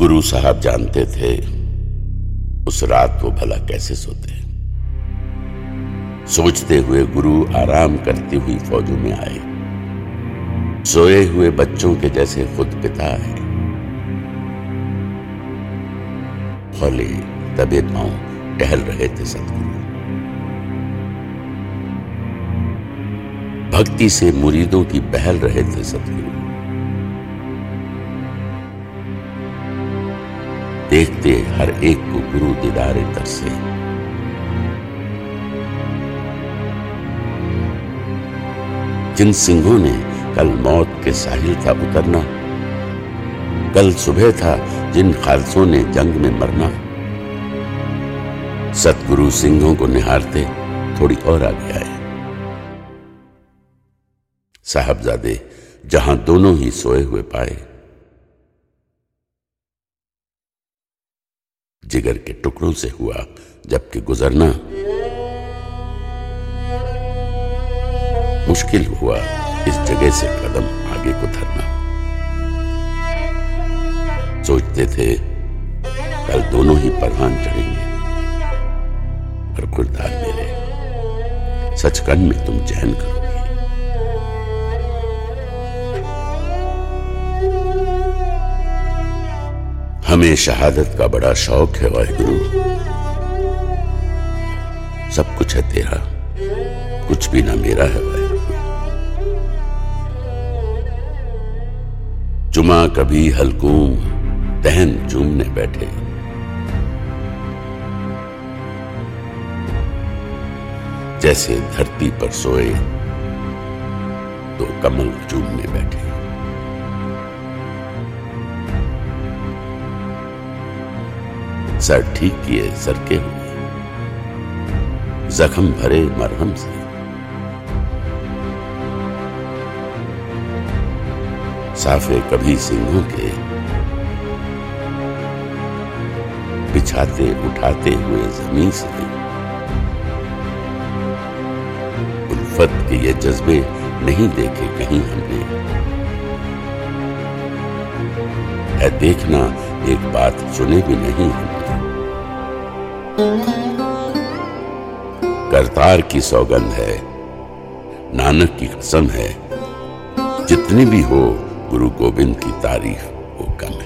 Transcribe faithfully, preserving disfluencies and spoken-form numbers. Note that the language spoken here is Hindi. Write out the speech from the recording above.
गुरु साहब जानते थे उस रात वो भला कैसे सोते। सोचते हुए गुरु आराम करती हुई फौजों में आए, सोए हुए बच्चों के जैसे खुद पिता है। हौले दबे पांव टहल रहे थे सतगुरु। भक्ति से मुरीदों की बहल रहे थे सतगुरु। देखते हर एक को गुरु दीदारे तरसे। जिन सिंहों ने कल मौत के साहिल था उतरना, कल सुबह था जिन खालसों ने जंग में मरना, सतगुरु सिंहों को निहारते थोड़ी और आगे आए। साहबजादे जहां दोनों ही सोए हुए पाए, जिगर के टुकड़ों से हुआ जबकि गुजरना मुश्किल हुआ इस जगह से कदम आगे को धरना। सोचते थे कल दोनों ही परवान चढ़ेंगे, पर खुरदार मेरे सचखंड में तुम चैन करोगे। हमें शहादत का बड़ा शौक है वाहिगुरु। सब कुछ है तेरा, कुछ भी ना मेरा है वाहिगुरु। जुमा कभी हलकूम दहन चूमने बैठे, जैसे धरती पर सोए तो कमल चूमने बैठे। सर ठीक किए सरके हुए, जख्म भरे मरहम से। साफे कभी सिंहों के बिछाते उठाते हुए जमीन से। उल्फत के ये जज्बे नहीं देखे कहीं हमने। है देखना एक बात सुने भी नहीं हमने। करतार की सौगंध है, नानक की कसम है, जितनी भी हो गुरु गोविंद की तारीफ वो कम है।